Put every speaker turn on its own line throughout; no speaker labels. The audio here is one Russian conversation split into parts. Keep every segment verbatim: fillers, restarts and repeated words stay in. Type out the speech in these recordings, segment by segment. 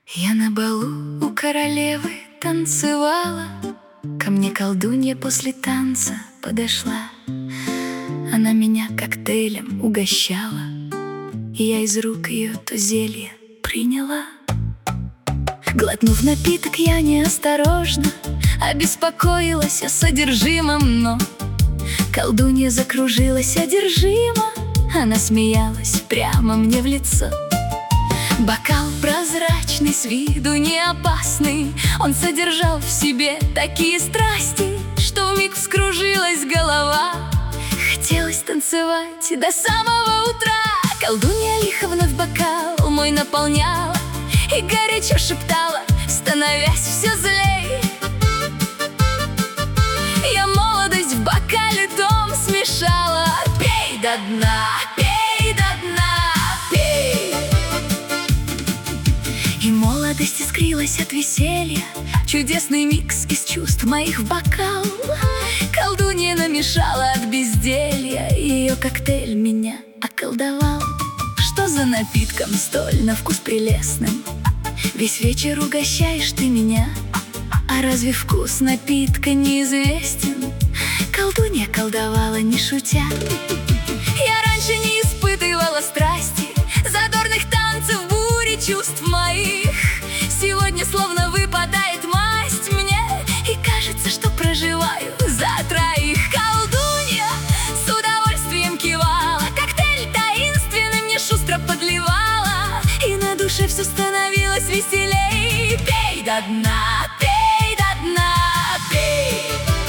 Я на балу у королевы танцевала, ко мне колдунья после танца подошла. Она меня коктейлем угощала, и я из рук ее то зелье приняла. Глотнув напиток, я неосторожно обеспокоилась о содержимом, но колдунья закружилась одержимо. Она смеялась прямо мне в лицо. Бокал прозрачный, с виду не опасный, он содержал в себе такие страсти, что вмиг вскружилась голова. Хотелось танцевать до самого утра. Колдунья лихо вновь бокал мой наполняла и горячо шептала, становясь все злей: я молодость в бокале том смешала. Пей до дна, пей до дна, пей. И молодость искрилась от веселья, чудесный микс из чувств моих в бокал. Колдунья намешала от безделья, ее коктейль меня околдовал. Что за напитком столь на вкус прелестным весь вечер угощаешь ты меня? А разве вкус напитка неизвестен? Колдунья колдовала не шутя. Я раньше не испытывала страсти, задорных танцев, бури чувств моих. Сегодня словно выпадает масть мне, и кажется, что проживаю за троих. Колдунья с удовольствием кивала, коктейль таинственный мне шустро подливала, и на душе все становилось веселей. Пей до дна, пей до дна, пей.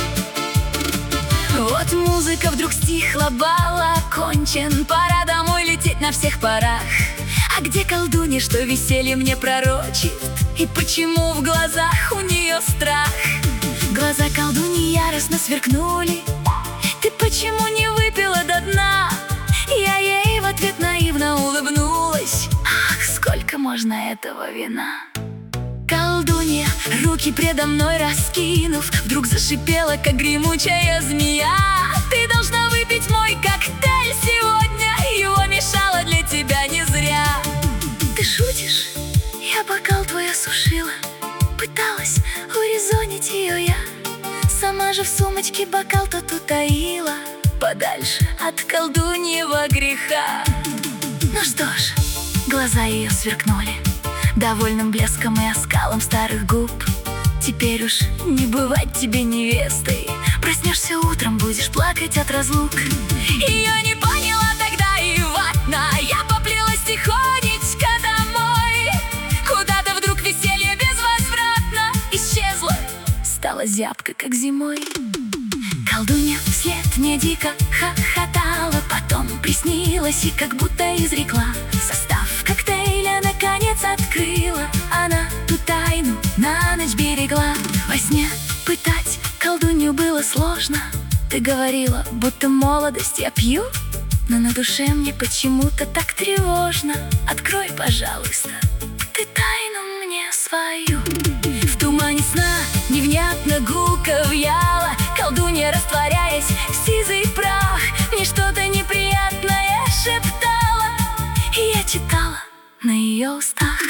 Вот музыка вдруг стихла, бал окончен, пора домой лететь на всех парах. А где колдунья, что веселье мне пророчит, и почему в глазах у нее страх? Глаза колдуньи яростно сверкнули: ты почему не выпила до дна? Я ей в ответ наивно улыбнулась: ах, сколько можно этого вина? Колдунья, руки предо мной раскинув, вдруг зашипела, как гремучая змея: ты должна выпить мой коктейль сегодня, его мешала для тебя не зря. Ты шутишь? Я бокал твой осушила, пыталась урезонить ее я. Сама же в сумочке бокал тот утаила, подальше от колдуньего греха. Ну что ж, глаза ее сверкнули довольным блеском и оскалом старых губ. Теперь уж не бывать тебе невестой, проснешься утром, будешь плакать от разлук. Ее не поняла тогда и ватна, я поплелась тихонечко домой. Куда-то вдруг веселье безвозвратно исчезло, стала зябко, как зимой. Колдунья вслед мне дико хохотала, потом приснилась и как будто изрекла. Состав коктейля наконец открыла, она ту тайну на ночь берегла. Во сне пытать колдунью было сложно, ты говорила, будто молодость я пью, но на душе мне почему-то так тревожно. Открой, пожалуйста, ты тайну мне свою. В тумане сна невнятно гулко вяла колдунья, растворяясь в сизый прах, мне что-то неприятное шептала, и я читала на ее устах.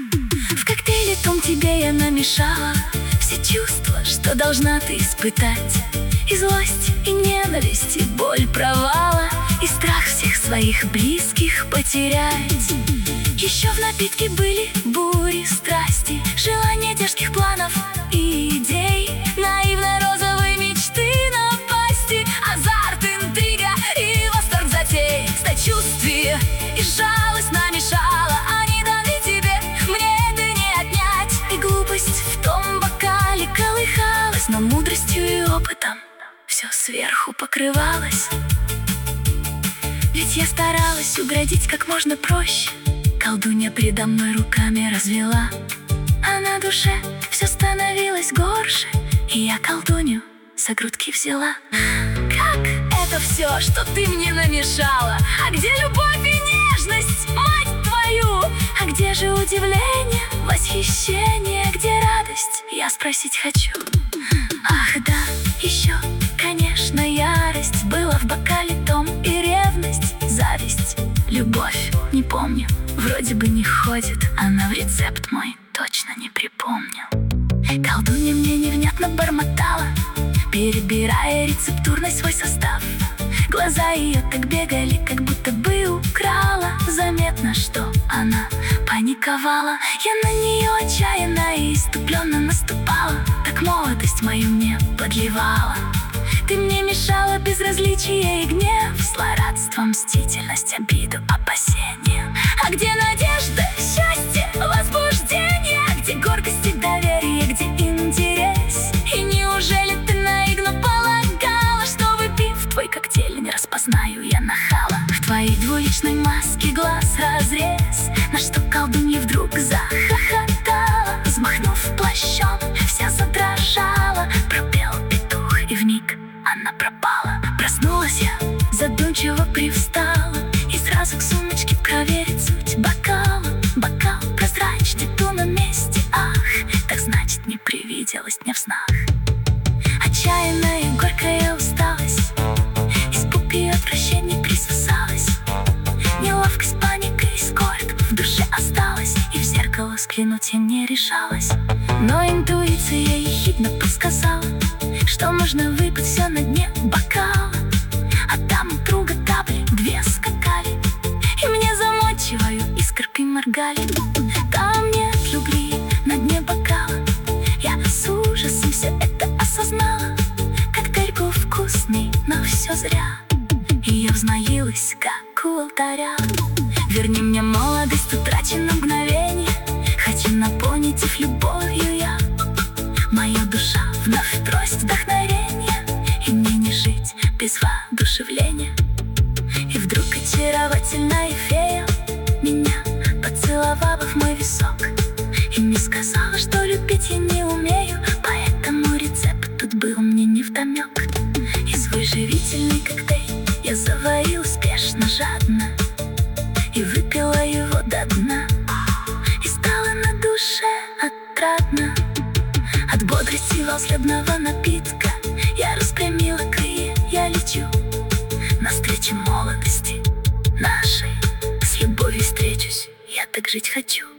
В коктейле том тебе я намешала все чувства, что должна ты испытать: и злость, и ненависть, и боль провала, и страх всех своих близких потерять. Еще в напитке были бури страсти, желания дерзких планов и идей, наивно-розовые мечты напасти, азарт, интрига и восторг затей. Сочувствие и жалость намешала, они даны тебе, мне это не отнять. И глупость в том бокале колыхалась, но мудростью и опытом все сверху покрывалось. Ведь я старалась угодить как можно проще, колдунья предо мной руками развела, а на душе все становилось горше, и я колдунью за грудки взяла. Как это все, что ты мне намешала? А где любовь и нежность, мать твою? А где же удивление, восхищение, где радость? Я спросить хочу. Ах да, еще, конечно, ярость была в бокале том, и ревность, зависть, любовь, не помню, вроде бы не ходит она в рецепт мой. точно не припомню. Колдунья мне невнятно бормотала, перебирая рецептурный свой состав. Глаза ее так бегали, как будто бы украла. Заметно, что она паниковала. Я на нее отчаянно и иступленно наступала. Так молодость мою мне подливала. Ты мне мешала безразличие и гнев, злорадство, мстительность, обиду, опасение. А где надежда, счастье, возбуждение? Где гордость и доверие, где интерес? И неужели ты наивно полагала, что выпив твой коктейль, не распознаю я нахала? В твоей двуличной маске глаз разрез, на что колдунья вдруг захохотала. Взмахнув плащом, вся задрожала, пропел петух, и вмиг она пропала. Проснулась я, задумчиво привстала, и сразу к сумочке проверить суть бокала. Бокал прозрачный, ту на месте, ах, так значит не привиделась мне в снах. Отчаянная и горькая усталость, испуг и отвращение присосалась. Неловкость, паника и скорбь в душе осталась, и в зеркало взглянуть я не решалась. Но интуиция ехидно подсказала, что нужно выпить все на дне бокала. А там у круга табли две скакали, и мне замочиваю искорки моргали. Там нет любви на дне бокала. Я с ужасом все это осознала. Коктейль был вкусный, но все зря. И я взмолилась, как у алтаря: верни мне молодость, утрачено мгновение. Хочу наполнить их любовью я. Моя душа вновь просит вдохновения, и мне не жить без воодушевления. И вдруг очаровательная фея меня поцеловала в мой висок и мне сказала, что любить я не умею, поэтому рецепт тут был мне невдомек. Из выживительный коктейль я заварила спешно, жадно, и выпила его до дна. И стало на душе отрадно от бодрости волшебного напитка. Я распрямила крылья, я лечу навстречу молодости нашей. С любовью встречусь, я так жить хочу.